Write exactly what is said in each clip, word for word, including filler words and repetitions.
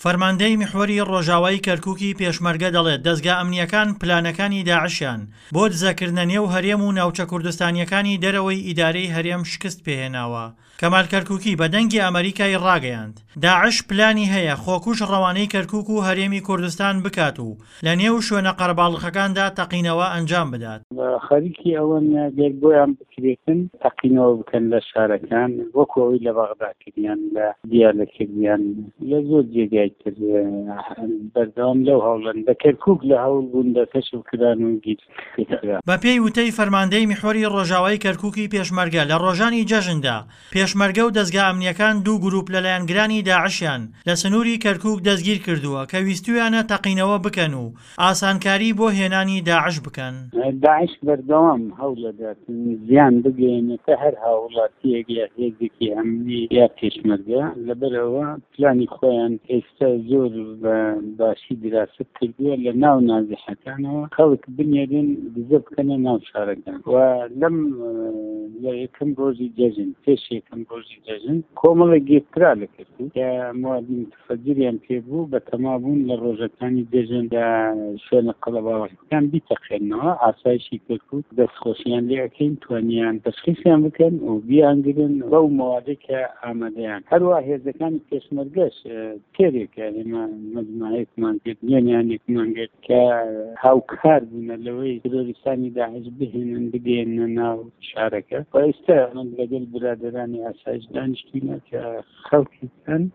فەرماندەی میحوەری ڕۆژاوای کەرکووکی پێشمەرگە دەڵێت دەستگا ئەمنیەکان پلانەکانی داعشیان بۆ دزەکردنە نێو هەرێم و ناوچە کوردستانیەکانی دەرەوەی ئیدارەی هەرێم شکست پێهێناوە. کەمال کەرکووکی بە دەنگی ئەمریکای ڕاگەیاند داعش پلانی هەیە خۆکوش ڕەوانەی کەرکووک و هەرێمی کوردستان بکات و لە نێو شوێنە قەرەباڵغەکاندا تەقینەوە ئەنجام بدات. خەریکی ئەوەن گەر بۆیان بکرێتن تەقینەوە بکەن لە شارەکان وەکو ئەوەی لە بەغدا کردیان لە دیالە کردیان لە زۆر جێگای تر بەردەوام لەو هەوڵن بە کەرکووک لە هەوڵ بوون لە کەشفکردان و گیرکردن. بە پێی وتەی فەرماندەی میحوەری ڕۆژاوای کەرکووکی پێشمەرگە لە ڕۆژانی جەژندا پێشمەرگە و دەستگا ئەمنیەکان دوو گروپ لەلایەنگرانی داعشیان لە سنووری کەرکووک دەستگیر کردووە کە ویستویانە تەقینەوە بکەن و ئاسانکاری بۆ هێنانی داعش بکەن. داعش بەردەوام هەوڵەدات زیان بگەێنێتە هەر هاوڵاتیەک یا هێزێکی ئەمنی یا پێشمەرگە لەبەرەوە پلانی خۆیان ئێستا زۆر بە باشی دراست کردووە لە ناو نازیحەکانەوە خەڵک بنێرن دزە بکەنە ناو شارەکان و لەم لە یەکەم ڕۆژی جەژن پێش یەکەم ڕۆژی جەژن کۆمەڵە گێترا لە کردو کە موادی متفەجریان پێبوو بە تەمابوون لە ڕۆژەکانی جەژندا شوێنە قەڵەباڵغەکان بیتەقێنەوە ئاسایشی کەرکووک دەستخۆشیان لێ ئەەکەین توانیان تەشخیصیان بکەن و بیانگرن بەو موادێک کە ئامادەیان هەروە هێزەکانی پێشمەرگەش تێرێکە ئێمە مەجموعەیەکمان کرد وێنیانێکمان کرد کە هاوکار بوونە لەوەی ترۆریستانی داعش بهێنن بگەێنە ناو شارەکە و ئێستا من لەگەڵ برادرانی ئاسایش دانیشتوینە کە خەڵکیان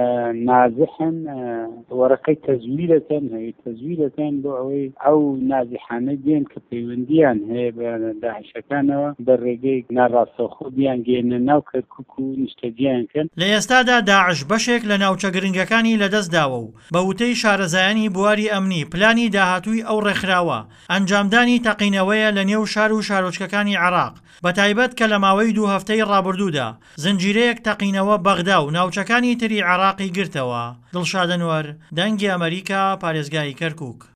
نازحن وەرەقەی تەزویرەکەن هەیە تەزویرەکەن بۆ ئەوەی ئەو نازحانە دێن کە پەیوەندیان هەیە بە داعشەکانەوە بە ڕێگەی ناڕاستەوخۆ بیان گەێنە ناو کەرکووک و نیشتەجییانکەن. لە ئێستادا داعش بەشێک لە ناوچە گرنگەکانی لەدەستداوە و بە وتەی شارەزایانی بواری ئەمنی پلانی داهاتووی ئەو ڕێکخراوە ئەنجامدانی تەقینەوەیە لە نێو شار و شارۆچکەکانی عێراق بە تایبەت کە لە ماوەی دوو هەفتەی ڕابردوودا زنجیرەیەک تەقینەوە بەغدا و ناوچەکانی تری عێراقی گرتەوە. دڵشاد ئەنوەر، دەنگی ئەمریکا، پارێزگای کەرکووک.